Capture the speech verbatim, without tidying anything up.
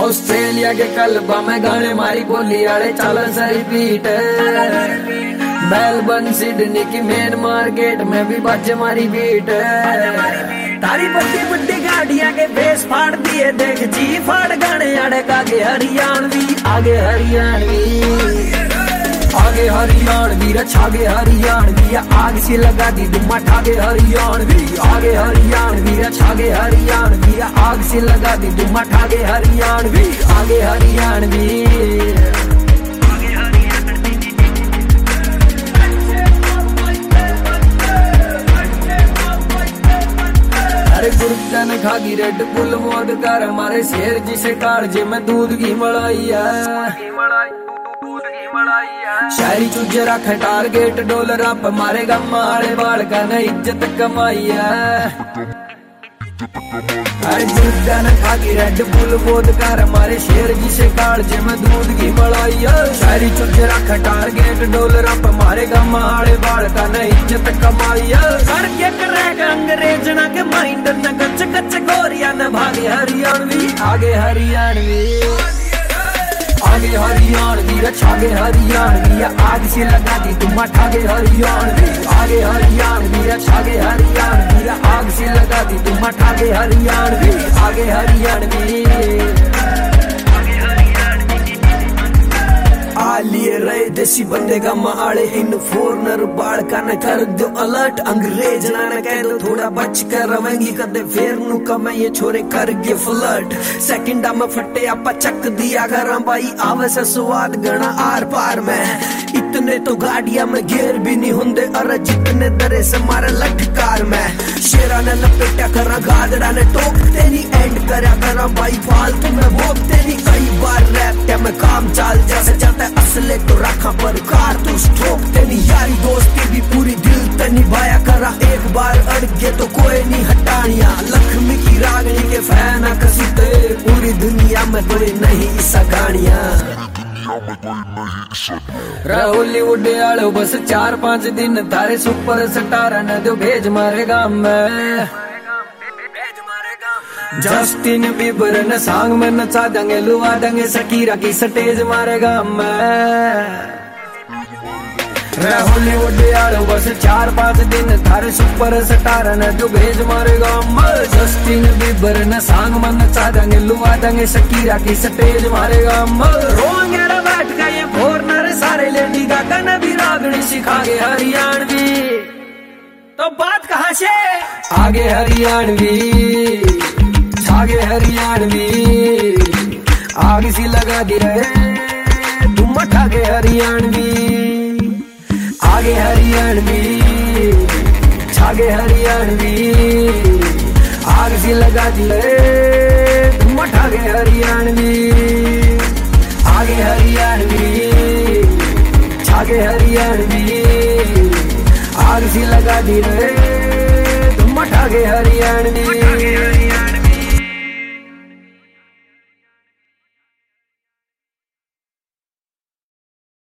Australia के कलबा में गाने मारी बोली आड़े चालन से रिपीट। मेलबर्न सिडनी की मेन मार्केट में भी बाजे मारी बीट। तारी बड्डी बड्डी गाड़ियां के बेस फाड़ दिए देख जी फाड़ गाने आड़े आगे हरियाणवी आगे हरियाणवी आगे हरियाणवी छागे हरियाणवी आग से लगा दी दुम्मा ठागे हरियाणवी आगे हरियाणवी छागे हरियाणवी आग से लगा दी दुम्मा ठागे हरियाणवी आगे हरियाणवी। अरे गुर्दा ने खागी रेड बुल मोद कर हमारे शेर जिसे कालजे में दूध की मलाई है। शहरी चूजे रखे टारगेट डॉलर आप हमारे गम्मा आड़े बाल का न इज्जत कमाई है। अरे गुर्दा ने खागी रेड बुल मोद कर हमारे शेर जिसे कालजे में दूध की मलाई है। शहरी चूजे रखे टारगेट डॉलर आप हमारे गम्मा आड़े बाल का न इज्जत कमाई है। करके करेगा अंग्रेजना के माइंड न कच्चे कच्चे गोरिया न भागे हरियाणवी आगे हरियाणवी आगे हरियाणवी छागे हरियाणवी आग से लगा दी तुम ठागे हरियाणवी आगे हरियाणवी छागे हरियाणवी आग से लगा दी तुम ठागे हरियाणवी आगे हरियाणवी। आलिए रहे देसी बंदे का माड़े इन फोरनर बाल का न कर दो अलर्ट अंग्रेज ना न कह दो थोड़ा बच कर रवेंगी कदे फेर नु कमे ये छोरे कर गे फ्लर्ट सेकंडा में फटे आपा चक दिया घर भाई आवे से स्वाद गणा आर पार में इतने तो गाड़िया में गेर भी नहीं होंदे अरे जितने दरे से मारे लटकार में शेरा ने लपेटा करा गादड़ा ने टोकते नहीं एंड करा करा भाई फालतू में भोगते नहीं कई बार रैप क्या में काम चाल जैसे जाता असले तो रखा पर कार तू ठोकते नहीं यारी दोस्ती भी पूरी दिल ते निभाया करा एक बार अड़ गए तो कोई नहीं हटानिया लक्ष्मी की रागनी के फैन कसीते पूरी दुनिया में कोई नहीं ऐसा गाड़िया हॉलीवुड आलो बस चार पांच दिन तारे सुपर स्टार न दो भेज मारे गाम में जस्टिन बीबर न सांग में नचा देंगे लुआ देंगे शकीरा की स्टेज मारे गाम में हॉलीवुड आलो बस चार पांच दिन थारे सुपर स्टार न जो भेज मारे गाम में जस्टिन बीबर न सांग में नचा देंगे लुआ देंगे शकीरा की स्टेज मारे गाम में रोंगे बैठ गए ये फोरनर सारे लेडी गागा ने भी रागनी सिखा गे हरियाणवी तो बात कहाँ से आगे हरियाणवी आगे हरियाणवी आग सी लगा दी रहे तुम ठागे हरियाणवी आगे हरियाणवी छागे हरियाणवी आग सी लगा दी रहे तुम ठागे हरियाणवी आगे हरियाणवी छागे हरियाणवी आग सी लगा दी रहे तुम ठागे हरियाणवी।